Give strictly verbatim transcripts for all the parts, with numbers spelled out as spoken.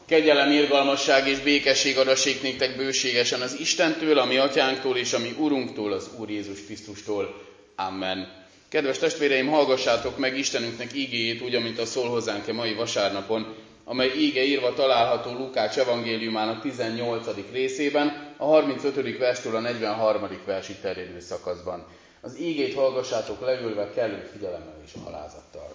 Kegyelem, irgalmasság és békesség adassék néktek bőségesen az Istentől, a mi atyánktól és a mi Urunktól, az Úr Jézus Krisztustól. Amen. Kedves testvéreim, hallgassátok meg Istenünknek ígéjét, úgy, amint a szól hozzánk a mai vasárnapon, amely íge írva található Lukács evangéliumának tizennyolcadik részében, a harmincötödik verstől a negyvenharmadik versig terjedő szakaszban. Az ígét hallgassátok leülve kellő figyelemmel és alázattal.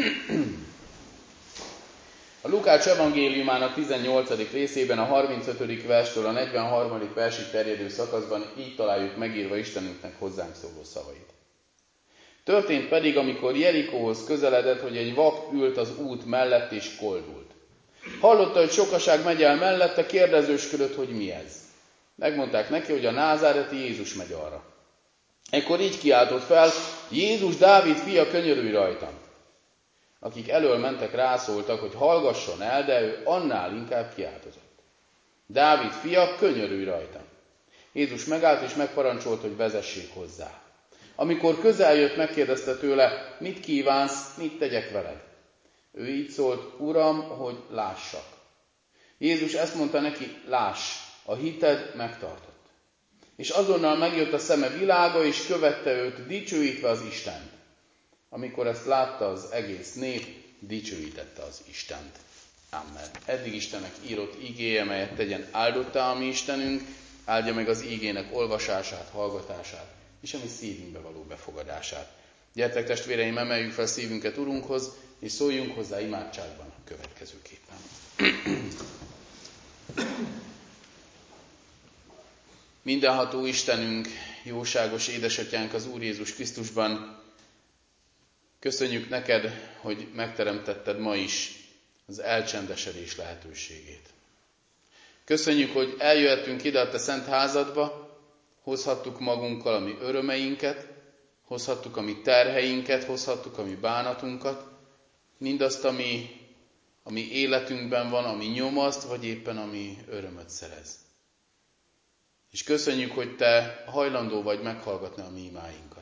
A Lukács evangéliumának tizennyolcadik részében, a harmincötödik verstől a negyvenharmadik versig terjedő szakaszban így találjuk megírva Istenünknek hozzánk szóló szavait. Történt pedig, amikor Jerikóhoz közeledett, hogy egy vak ült az út mellett és koldult. Hallotta, hogy sokaság megy el mellette, kérdezősködött, hogy mi ez. Megmondták neki, hogy a názáreti Jézus megy arra. Ekkor így kiáltott fel: Jézus, Dávid fia, könyörülj rajtam! Akik elől mentek, rászóltak, hogy hallgasson el, de ő annál inkább kiáltozott. Dávid fia, könyörülj rajtam! Jézus megállt és megparancsolt, hogy vezessék hozzá. Amikor közel jött, megkérdezte tőle: mit kívánsz, mit tegyek veled? Ő így szólt: Uram, hogy lássak. Jézus ezt mondta neki: láss, a hited megtartott. És azonnal megjött a szeme világa, és követte őt, dicsőítve az Istent. Amikor ezt látta az egész nép, dicsőítette az Istent. Amen. Eddig Istennek írott ígéje, melyet tegyen áldottá a mi Istenünk, áldja meg az ígének olvasását, hallgatását, és a mi szívünkbe való befogadását. Gyertek testvéreim, emeljük fel szívünket Urunkhoz, és szóljunk hozzá imádságban a következőképpen. Mindenható Istenünk, jóságos édesatyánk az Úr Jézus Krisztusban, köszönjük neked, hogy megteremtetted ma is az elcsendesedés lehetőségét. Köszönjük, hogy eljöhettünk ide a te szent házadba, hozhattuk magunkkal a mi örömeinket, hozhattuk a mi terheinket, hozhattuk a mi bánatunkat, mindazt, ami a mi életünkben van, ami nyomaszt, vagy éppen ami örömöt szerez. És köszönjük, hogy te hajlandó vagy meghallgatni a mi imáinkat.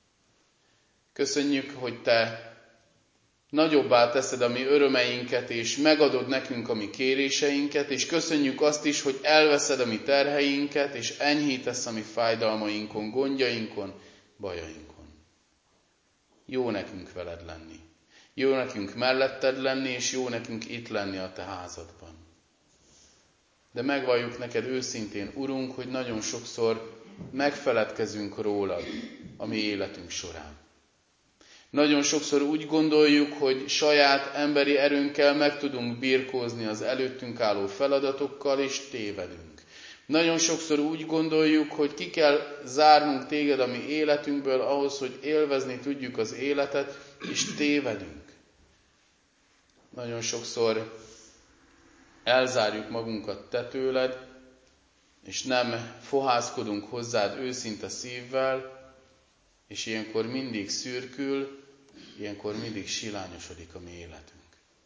Köszönjük, hogy te nagyobbá teszed a mi örömeinket, és megadod nekünk a mi kéréseinket, és köszönjük azt is, hogy elveszed a mi terheinket, és enyhítesz a mi fájdalmainkon, gondjainkon, bajainkon. Jó nekünk veled lenni. Jó nekünk melletted lenni, és jó nekünk itt lenni a te házadban. De megvalljuk neked őszintén, Urunk, hogy nagyon sokszor megfeledkezünk rólad a mi életünk során. Nagyon sokszor úgy gondoljuk, hogy saját emberi erőnkkel meg tudunk birkózni az előttünk álló feladatokkal, és tévedünk. Nagyon sokszor úgy gondoljuk, hogy ki kell zárnunk téged a mi életünkből ahhoz, hogy élvezni tudjuk az életet, és tévedünk. Nagyon sokszor elzárjuk magunkat te tőled, és nem fohászkodunk hozzád őszinte szívvel, és ilyenkor mindig szürkül, ilyenkor mindig silányosodik a mi életünk.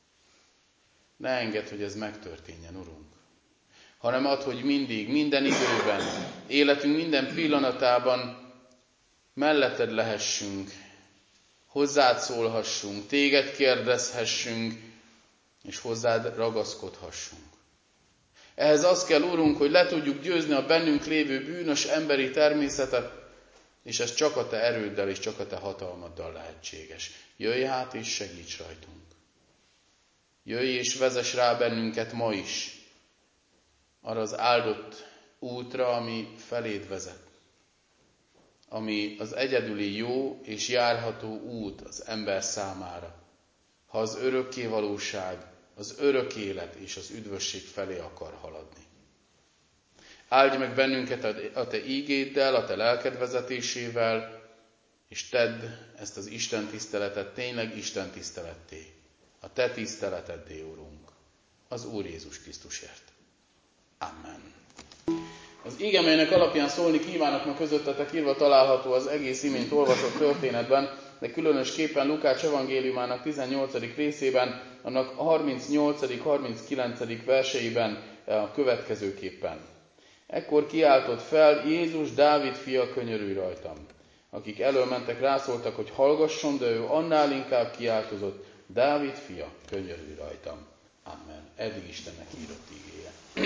Ne engedd, hogy ez megtörténjen, Urunk, hanem add, hogy mindig, minden időben, életünk minden pillanatában melletted lehessünk, hozzád szólhassunk, téged kérdezhessünk, és hozzád ragaszkodhassunk. Ehhez az kell, Urunk, hogy le tudjuk győzni a bennünk lévő bűnös emberi természetet, és ez csak a te erőddel és csak a te hatalmaddal lehetséges. Jöjj hát és segíts rajtunk. Jöjj és vezess rá bennünket ma is arra az áldott útra, ami feléd vezet. Ami az egyedüli jó és járható út az ember számára, ha az örökké valóság, az örök élet és az üdvösség felé akar haladni. Áldj meg bennünket a te ígéddel, a te lelked vezetésével, és tedd ezt az Isten tiszteletet tényleg Isten tiszteletté, a te tiszteleteddé, Urunk, az Úr Jézus Krisztusért. Amen. Az íge, melynek alapján szólni kívánok ma közöttetek, írva található az egész imént olvasott történetben, de különösképpen Lukács evangéliumának tizennyolcadik részében, annak a harmincnyolcadik harminckilencedik verseiben a következőképpen. Ekkor kiáltott fel: Jézus, Dávid fia, könyörülj rajtam! Akik elől mentek, rászóltak, hogy hallgasson, de ő annál inkább kiáltozott: Dávid fia, könyörülj rajtam! Amen. Eddig Istennek írott ígéje.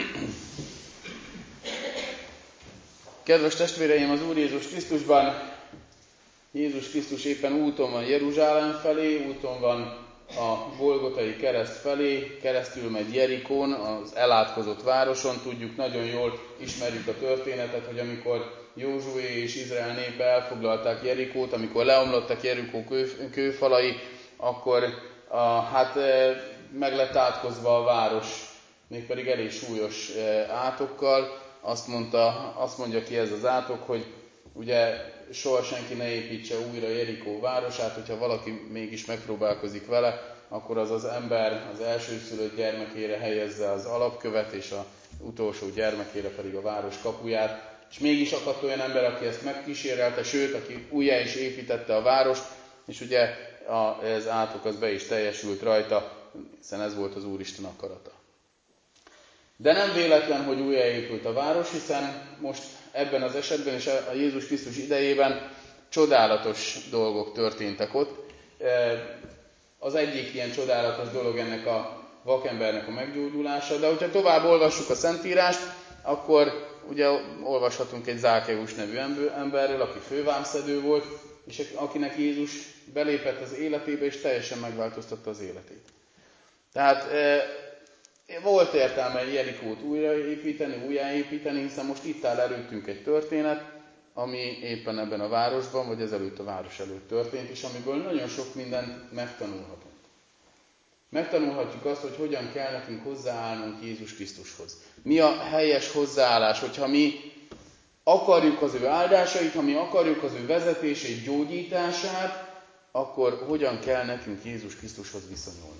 Kedves testvéreim, az Úr Jézus Krisztusban, Jézus Krisztus éppen úton van Jeruzsálem felé, úton van a Golgotai kereszt felé, keresztül megy Jerikón, az elátkozott városon. Tudjuk, nagyon jól ismerjük a történetet, hogy amikor Józsué és Izrael népe elfoglalták Jerikót, amikor leomlottak Jerikó kő, kőfalai, akkor a, hát meg lett átkozva a város, mégpedig elég súlyos átokkal. Azt, mondta, azt mondja ki ez az átok, hogy ugye soha senki ne építse újra Jerikó városát, hogyha valaki mégis megpróbálkozik vele, akkor az az ember az elsőszülött gyermekére helyezze az alapkövet, és az utolsó gyermekére pedig a város kapuját. És mégis akadt olyan ember, aki ezt megkísérelte, sőt, aki újjá is építette a várost, és ugye az átok az be is teljesült rajta, hiszen ez volt az Úristen akarata. De nem véletlen, hogy újjáépült a város, hiszen most ebben az esetben és a Jézus Krisztus idejében csodálatos dolgok történtek ott. Az egyik ilyen csodálatos dolog ennek a vakembernek a meggyógyulása, de hogyha tovább olvassuk a Szentírást, akkor ugye olvashatunk egy Zákeus nevű emberről, aki fővámszedő volt, és akinek Jézus belépett az életébe, és teljesen megváltoztatta az életét. Tehát volt értelme Jerikót újraépíteni, újjáépíteni, hiszen most itt áll előttünk egy történet, ami éppen ebben a városban, vagy ezelőtt a város előtt történt, és amiből nagyon sok mindent megtanulhatunk. Megtanulhatjuk azt, hogy hogyan kell nekünk hozzáállnunk Jézus Krisztushoz. Mi a helyes hozzáállás, hogyha mi akarjuk az ő áldásait, ha mi akarjuk az ő vezetését, gyógyítását, akkor hogyan kell nekünk Jézus Krisztushoz viszonyulnunk.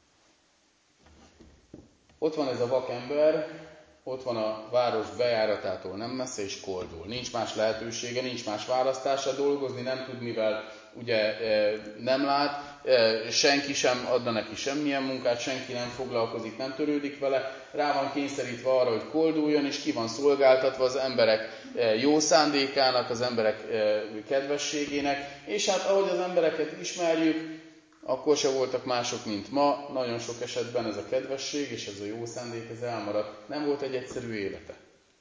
Ott van ez a vakember, ott van a város bejáratától nem messze, és koldul. Nincs más lehetősége, nincs más választása, dolgozni nem tud, mivel ugye nem lát, senki sem adna neki semmilyen munkát, senki nem foglalkozik, nem törődik vele, rá van kényszerítve arra, hogy kolduljon, és ki van szolgáltatva az emberek jó szándékának, az emberek kedvességének, és hát ahogy az embereket ismerjük, akkor se voltak mások, mint ma, nagyon sok esetben ez a kedvesség és ez a jó szándék, ez elmaradt. Nem volt egy egyszerű élete.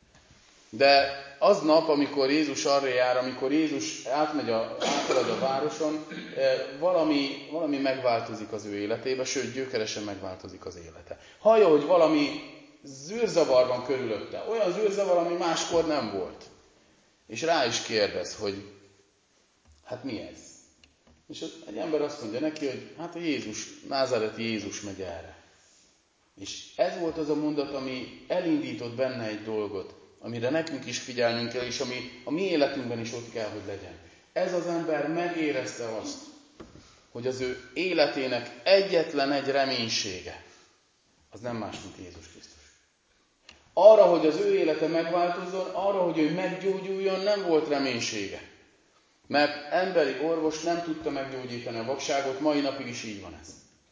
De aznap, amikor Jézus arra jár, amikor Jézus átmegy a, áthalad a városon, valami, valami megváltozik az ő életébe, sőt, gyökeresen megváltozik az élete. Hallja, hogy valami zűrzavar van körülötte, olyan zűrzavar, ami máskor nem volt. És rá is kérdez, hogy hát mi ez? És egy ember azt mondja neki, hogy hát a Jézus, názáreti Jézus megy erre. És ez volt az a mondat, ami elindított benne egy dolgot, amire nekünk is figyelnünk kell, és ami a mi életünkben is ott kell, hogy legyen. Ez az ember megérezte azt, hogy az ő életének egyetlen egy reménysége, az nem más, mint Jézus Krisztus. Arra, hogy az ő élete megváltozzon, arra, hogy ő meggyógyuljon, nem volt reménysége. Mert emberi orvos nem tudta meggyógyítani a vakságot, mai napig is így van ez.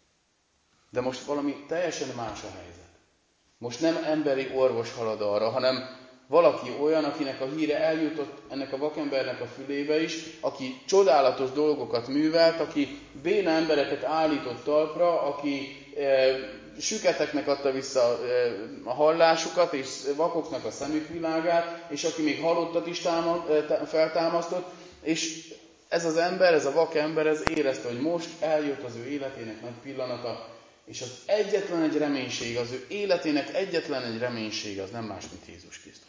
De most valami teljesen más a helyzet. Most nem emberi orvos halad arra, hanem valaki olyan, akinek a híre eljutott ennek a vakembernek a fülébe is, aki csodálatos dolgokat művelt, aki béna embereket állított talpra, aki e, süketeknek adta vissza e, a hallásukat, és vakoknak a szemük világát, és aki még halottat is támad, e, feltámasztott, és ez az ember, ez a vakember, ez érezte, hogy most eljött az ő életének nagy pillanata, és az egyetlen egy reménység, az ő életének egyetlen egy reménység, az nem más, mint Jézus Krisztus.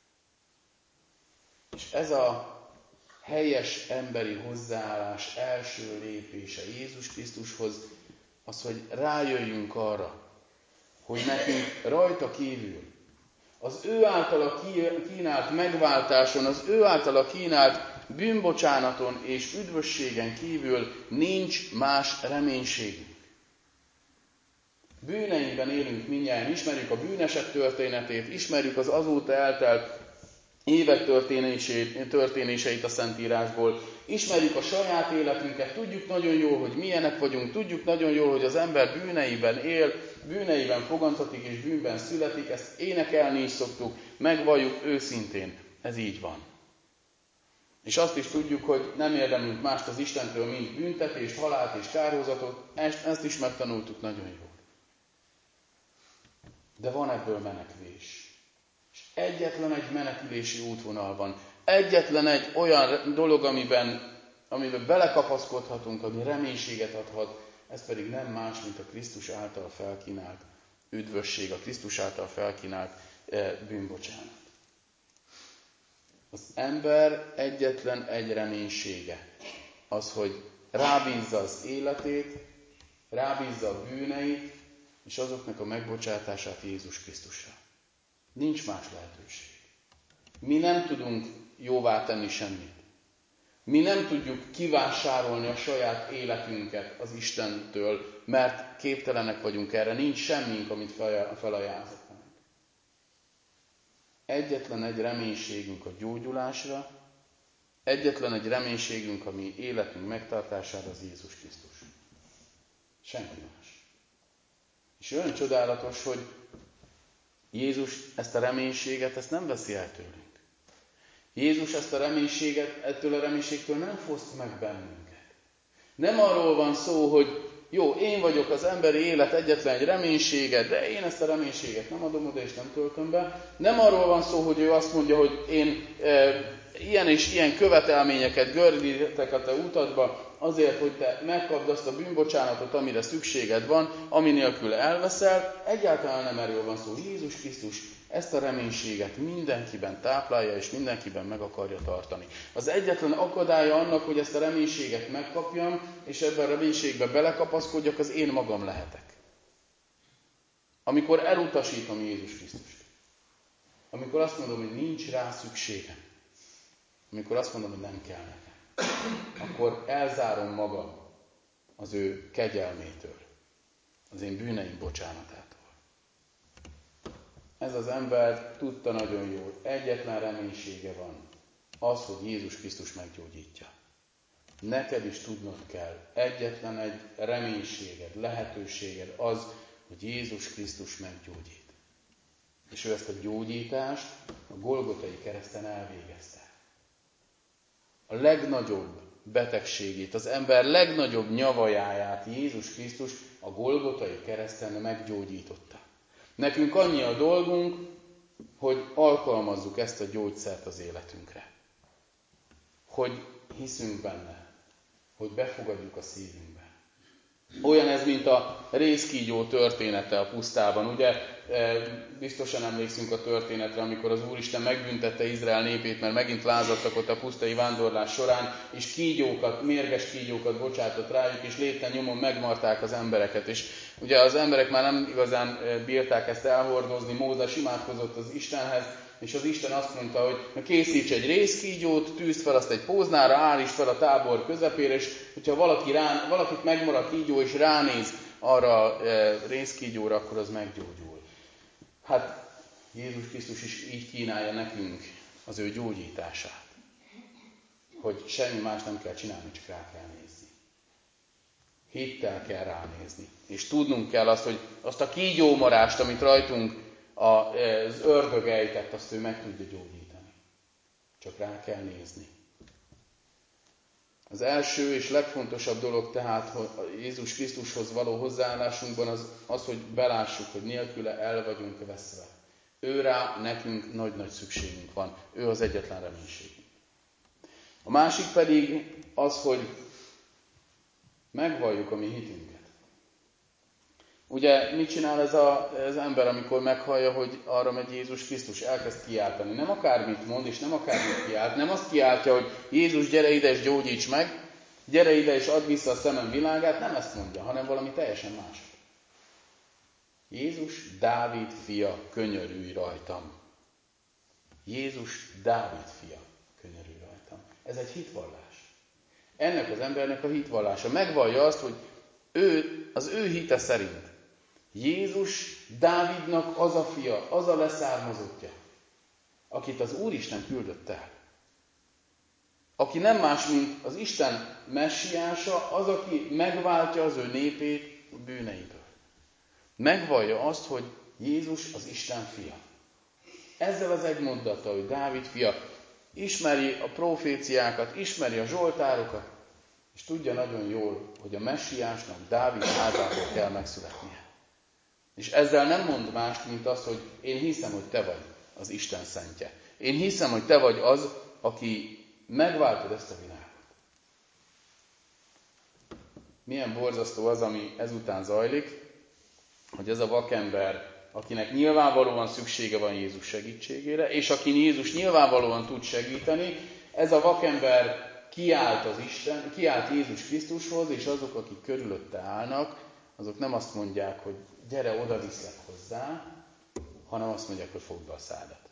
És ez a helyes emberi hozzáállás első lépése Jézus Krisztushoz, az, hogy rájöjjünk arra, hogy nekünk rajta kívül, az ő általa kínált megváltáson, az ő általa kínált bűnbocsánaton és üdvösségen kívül nincs más reménységünk. Bűneinkben élünk mindnyájan, ismerjük a bűneset történetét, ismerjük az azóta eltelt évek történéseit, történéseit a Szentírásból, ismerjük a saját életünket, tudjuk nagyon jól, hogy milyenek vagyunk, tudjuk nagyon jól, hogy az ember bűneiben él, bűneiben fogantatik és bűnben születik, ezt énekelni is szoktuk, megvalljuk őszintén, ez így van. És azt is tudjuk, hogy nem érdemlünk mást az Istentől, mint büntetést, halált és kárhozatot, ezt, ezt is megtanultuk nagyon jól. De van ebből menekvés. És egyetlen egy menekülési útvonal van. Egyetlen egy olyan dolog, amiben, amiben belekapaszkodhatunk, ami reménységet adhat, ez pedig nem más, mint a Krisztus által felkínált üdvösség, a Krisztus által felkínált bűnbocsánat. Az ember egyetlen egy reménysége az, hogy rábízza az életét, rábízza a bűneit, és azoknak a megbocsátását Jézus Krisztusra. Nincs más lehetőség. Mi nem tudunk jóvá tenni semmit. Mi nem tudjuk kivásárolni a saját életünket az Istentől, mert képtelenek vagyunk erre, nincs semmink, amit felajánlhatnánk. Egyetlen egy reménységünk a gyógyulásra, egyetlen egy reménységünk a mi életünk megtartására az Jézus Krisztus. Senki más. És olyan csodálatos, hogy Jézus ezt a reménységet, ezt nem veszi el tőlünk. Jézus ezt a reménységet, ettől a reménységtől nem foszt meg bennünket. Nem arról van szó, hogy jó, én vagyok az emberi élet egyetlen egy reménysége, de én ezt a reménységet nem adom oda és nem töltöm be. Nem arról van szó, hogy ő azt mondja, hogy én e, ilyen és ilyen követelményeket gördítek a te utadba, azért, hogy te megkapd azt a bűnbocsánatot, amire szükséged van, ami nélkül elveszel. Egyáltalán nem erről van szó. Jézus Krisztus ezt a reménységet mindenkiben táplálja, és mindenkiben meg akarja tartani. Az egyetlen akadálya annak, hogy ezt a reménységet megkapjam, és ebben a reménységbe belekapaszkodjak, az én magam lehetek. Amikor elutasítom Jézus Krisztust. Amikor azt mondom, hogy nincs rá szükségem. Amikor azt mondom, hogy nem kell nekem. Akkor elzárom magam az ő kegyelmétől. Az én bűneim bocsánatától. Ez az ember tudta nagyon jól, egyetlen reménysége van, az, hogy Jézus Krisztus meggyógyítja. Neked is tudnod kell, egyetlen egy reménységed, lehetőséged az, hogy Jézus Krisztus meggyógyít. És ő ezt a gyógyítást a Golgotai kereszten elvégezte. A legnagyobb betegségét, az ember legnagyobb nyavajáját Jézus Krisztus a Golgotai kereszten meggyógyította. Nekünk annyi a dolgunk, hogy alkalmazzuk ezt a gyógyszert az életünkre. Hogy hiszünk benne, hogy befogadjuk a szívünkbe. Olyan ez, mint a rézkígyó története a pusztában. Ugye biztosan emlékszünk a történetre, amikor az Úristen megbüntette Izrael népét, mert megint lázadtak ott a pusztai vándorlás során, és kígyókat, mérges kígyókat bocsátott rájuk, és léten nyomon megmarták az embereket. És ugye az emberek már nem igazán bírták ezt elhordozni, Mózes imádkozott az Istenhez, és az Isten azt mondta, hogy készíts egy rézkígyót, tűzd fel azt egy póznára, állítsd fel a tábor közepére, és hogyha valaki rá, valakit megmarad kígyó, és ránéz arra a rézkígyóra, akkor az meggyógyul. Hát Jézus Krisztus is így kínálja nekünk az ő gyógyítását. Hogy semmi más nem kell csinálni, csak rá kell nézni. Hittel kell ránézni. És tudnunk kell azt, hogy azt a kígyómarást, amit rajtunk az ördög ejtett, azt ő meg tudja gyógyítani. Csak rá kell nézni. Az első és legfontosabb dolog tehát, hogy Jézus Krisztushoz való hozzáállásunkban az, az, hogy belássuk, hogy nélküle el vagyunk veszve. Ő rá nekünk nagy-nagy szükségünk van. Ő az egyetlen reménységünk. A másik pedig az, hogy megvalljuk a mi hitünket. Ugye mit csinál ez a, az ember, amikor meghallja, hogy arra megy Jézus Krisztus, elkezd kiáltani. Nem akármit mond, és nem akármit kiált, nem azt kiáltja, hogy Jézus, gyere ide és gyógyíts meg, gyere ide és add vissza a szemem világát, nem ezt mondja, hanem valami teljesen más. Jézus, Dávid fia, könyörülj rajtam. Jézus, Dávid fia, könyörülj rajtam. Ez egy hitvallás. Ennek az embernek a hitvallása. Megvallja azt, hogy ő, az ő hite szerint Jézus Dávidnak az a fia, az a leszármazottja, akit az Úristen küldött el. Aki nem más, mint az Isten messiása, az, aki megváltja az ő népét a bűneiből. Megvallja azt, hogy Jézus az Isten fia. Ezzel az egy mondattal, hogy Dávid fia, ismeri a proféciákat, ismeri a zsoltárokat, és tudja nagyon jól, hogy a messiásnak Dávid házából kell megszületnie. És ezzel nem mond mást, mint az, hogy én hiszem, hogy te vagy az Isten szentje. Én hiszem, hogy te vagy az, aki megváltod ezt a világot. Milyen borzasztó az, ami ezután zajlik, hogy ez a vakember, akinek nyilvánvalóan szüksége van Jézus segítségére, és akin Jézus nyilvánvalóan tud segíteni, ez a vakember kiállt, az Isten, kiállt Jézus Krisztushoz, és azok, akik körülötte állnak, azok nem azt mondják, hogy gyere, oda viszlek hozzá, hanem azt mondják, hogy fogd be a szádat.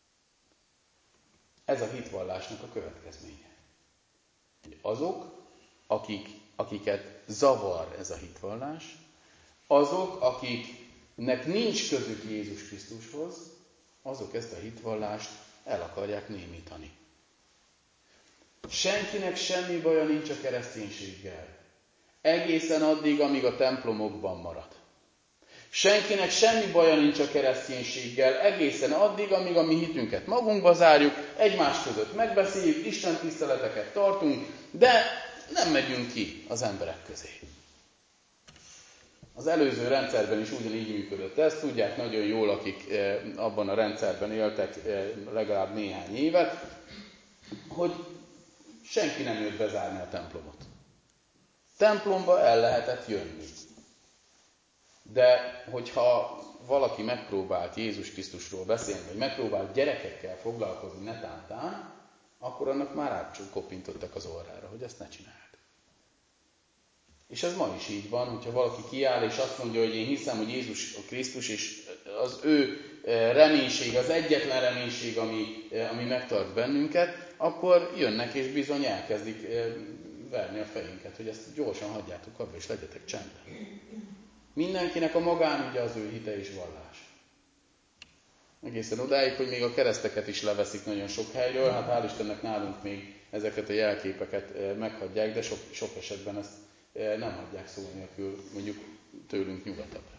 Ez a hitvallásnak a következménye. Azok, akik, akiket zavar ez a hitvallás, azok, akiknek nincs közük Jézus Krisztushoz, azok ezt a hitvallást el akarják némítani. Senkinek semmi baja nincs a kereszténységgel. Egészen addig, amíg a templomokban marad. Senkinek semmi baja nincs a kereszténységgel, egészen addig, amíg a mi hitünket magunkba zárjuk, egymás között megbeszéljük, Isten tiszteleteket tartunk, de nem megyünk ki az emberek közé. Az előző rendszerben is ugyanígy működött ez, tudják nagyon jól, akik abban a rendszerben éltek legalább néhány évet, hogy senki nem jött bezárni a templomot. Templomba el lehetett jönni. De hogyha valaki megpróbált Jézus Krisztusról beszélni, vagy megpróbált gyerekekkel foglalkozni netántán, akkor annak már átkoppintottak az orrára, hogy ezt ne csináld. És ez ma is így van, hogyha valaki kiáll és azt mondja, hogy én hiszem, hogy Jézus a Krisztus, és az ő reménység, az egyetlen reménység, ami, ami megtart bennünket, akkor jönnek és bizony elkezdik verni a fejünket, hogy ezt gyorsan hagyjátok abba, és legyetek csendben. Mindenkinek a magánügye az ő hite és vallás. Egészen odáig, hogy még a kereszteket is leveszik nagyon sok helyről, hát hál' Istennek nálunk még ezeket a jelképeket meghagyják, de sok, sok esetben ezt nem hagyják szó nélkül, mondjuk tőlünk nyugatabbra.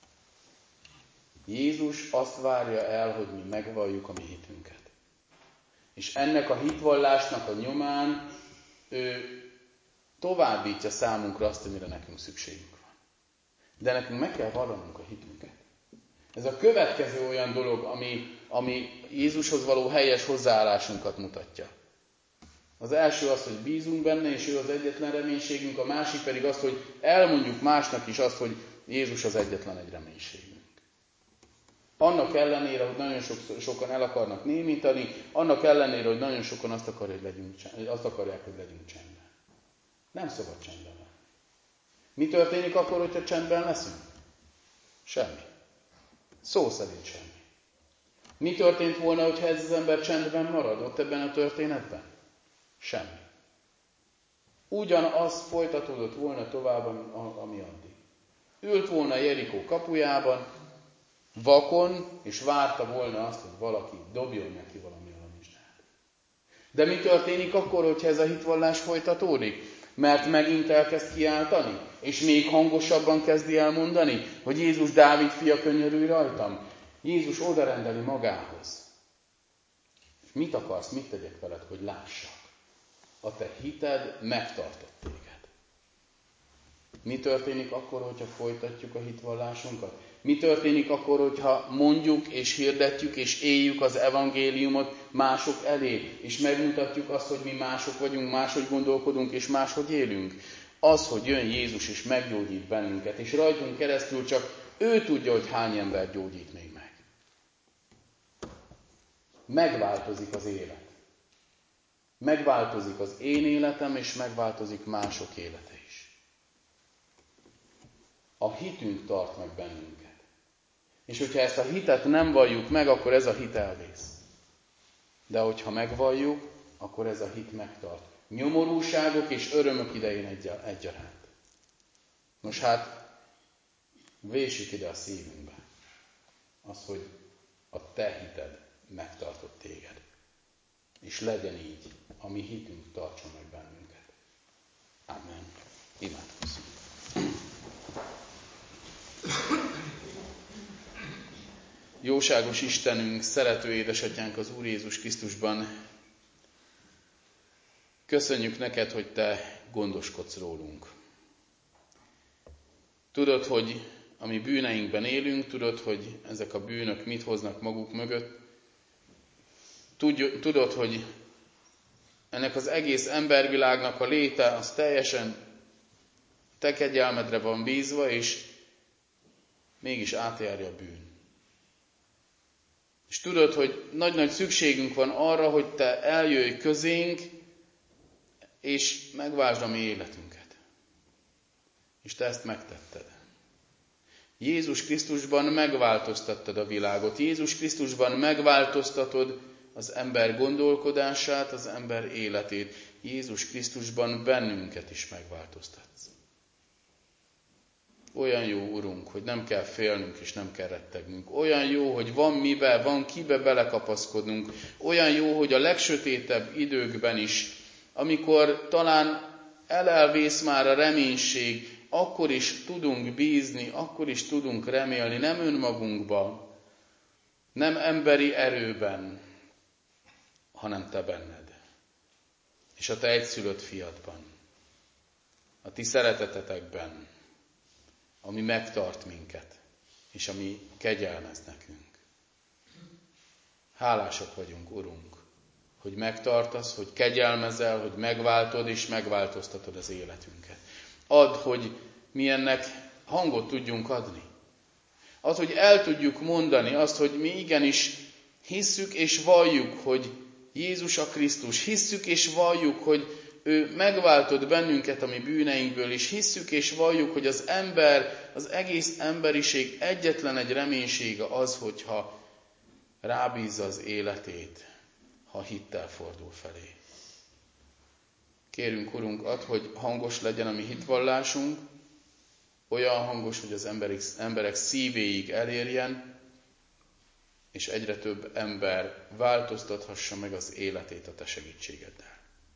Jézus azt várja el, hogy mi megvalljuk a mi hitünket. És ennek a hitvallásnak a nyomán ő továbbítja számunkra azt, amire nekünk szükségünk van. De nekünk meg kell vallanunk a hitünket. Ez a következő olyan dolog, ami, ami Jézushoz való helyes hozzáállásunkat mutatja. Az első az, hogy bízunk benne, és ő az egyetlen reménységünk, a másik pedig az, hogy elmondjuk másnak is azt, hogy Jézus az egyetlen egy reménységünk. Annak ellenére, hogy nagyon sok, sokan el akarnak némítani, annak ellenére, hogy nagyon sokan azt, akar, hogy legyünk, azt akarják, hogy legyünk csendben. Nem szabad csendben lenni. Mi történik akkor, hogyha csendben leszünk? Semmi. Szó szerint semmi. Mi történt volna, hogyha ez az ember csendben marad ott ebben a történetben? Semmi. Ugyanaz folytatódott volna tovább, ami addig. Ült volna Jerikó kapujában, vakon, és várta volna azt, hogy valaki dobjon neki valami alamizsnát. De mi történik akkor, hogyha ez a hitvallás folytatódik? Mert megint elkezd kiáltani, és még hangosabban kezdi elmondani, hogy Jézus Dávid fia, könyörülj rajtam. Jézus odarendeli magához. És mit akarsz, mit tegyek veled, hogy lássak? A te hited megtartott téged. Mi történik akkor, hogyha folytatjuk a hitvallásunkat? Mi történik akkor, hogyha mondjuk és hirdetjük és éljük az evangéliumot mások elé, és megmutatjuk azt, hogy mi mások vagyunk, máshogy gondolkodunk és máshogy élünk? Az, hogy jön Jézus és meggyógyít bennünket, és rajtunk keresztül csak ő tudja, hogy hány ember gyógyít még meg. Megváltozik az élet. Megváltozik az én életem, és megváltozik mások élete is. A hitünk tart meg bennünket. És hogyha ezt a hitet nem valljuk meg, akkor ez a hit elvész. De hogyha megvalljuk, akkor ez a hit megtart. Nyomorúságok és örömök idején egyaránt. Nos hát, vésük ide a szívünkbe az, hogy a te hited megtartott téged. És legyen így, a mi hitünk tartson meg bennünket. Amen. Imádkozzunk. Jóságos Istenünk, szerető édesatyánk az Úr Jézus Krisztusban, köszönjük neked, hogy te gondoskodsz rólunk. Tudod, hogy ami bűneinkben élünk, tudod, hogy ezek a bűnök mit hoznak maguk mögött. Tudod, hogy ennek az egész embervilágnak a léte az teljesen te kegyelmedre van bízva, és mégis átjárja a bűn. És tudod, hogy nagy-nagy szükségünk van arra, hogy te eljöjj közénk, és megváltsd a mi életünket. És te ezt megtetted. Jézus Krisztusban megváltoztattad a világot. Jézus Krisztusban megváltoztatod az ember gondolkodását, az ember életét. Jézus Krisztusban bennünket is megváltoztatsz. Olyan jó, Urunk, hogy nem kell félnünk és nem kell rettegnünk. Olyan jó, hogy van mibe, van kibe belekapaszkodnunk. Olyan jó, hogy a legsötétebb időkben is, amikor talán elelvész már a reménység, akkor is tudunk bízni, akkor is tudunk remélni, nem önmagunkba, nem emberi erőben, hanem te benned. És a te egyszülött fiadban, a ti szeretetetekben, ami megtart minket, és ami kegyelmez nekünk. Hálásak vagyunk, Urunk, hogy megtartasz, hogy kegyelmezel, hogy megváltod és megváltoztatod az életünket. Add, hogy mi ennek hangot tudjunk adni. Add, hogy el tudjuk mondani azt, hogy mi igenis hisszük és valljuk, hogy Jézus a Krisztus. Hisszük és valljuk, hogy ő megváltott bennünket a mi bűneinkből, és hisszük és valljuk, hogy az ember, az egész emberiség egyetlen egy reménysége az, hogyha rábízza az életét, ha hittel fordul felé. Kérünk, Urunk, add, hogy hangos legyen a mi hitvallásunk, olyan hangos, hogy az emberek, emberek szívéig elérjen, és egyre több ember változtathassa meg az életét a te segítségeddel.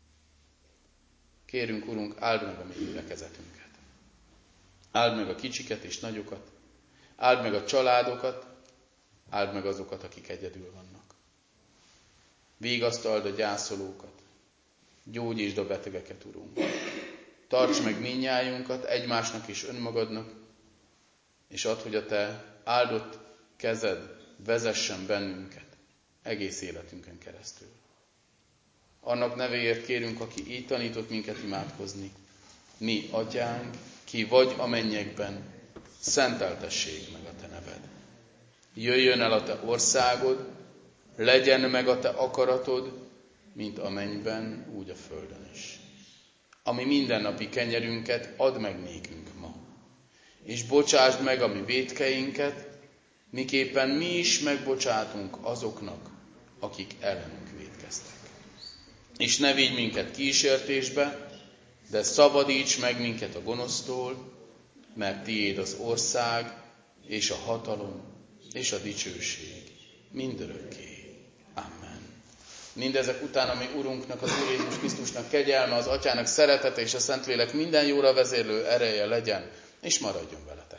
Kérünk, Urunk, áld meg a mi gyülekezetünket. Áld meg a kicsiket és nagyokat. Áld meg a családokat. Áld meg azokat, akik egyedül vannak. Vigasztald a gyászolókat. Gyógyítsd a betegeket, Urunk. Tarts meg mindnyájunkat, egymásnak és önmagadnak, és add, hogy a te áldott kezed vezessen bennünket egész életünkön keresztül. Annak nevéért kérünk, aki így tanított minket imádkozni. Mi, Atyánk, ki vagy a mennyekben, szenteltessék meg a te neved. Jöjjön el a te országod, legyen meg a te akaratod, mint a mennyben, úgy a földön is. Ami mindennapi kenyerünket add meg nékünk ma, és bocsásd meg a mi vétkeinket, miképpen mi is megbocsátunk azoknak, akik ellenünk vétkeztek. És ne vigy minket kísértésbe, de szabadíts meg minket a gonosztól, mert tiéd az ország, és a hatalom, és a dicsőség mindörökké. Amen. Mindezek után, ami Urunknak, az Úr Jézus Krisztusnak kegyelme, az Atyának szeretete és a Szentlélek minden jóra vezérlő ereje legyen, és maradjon veletek.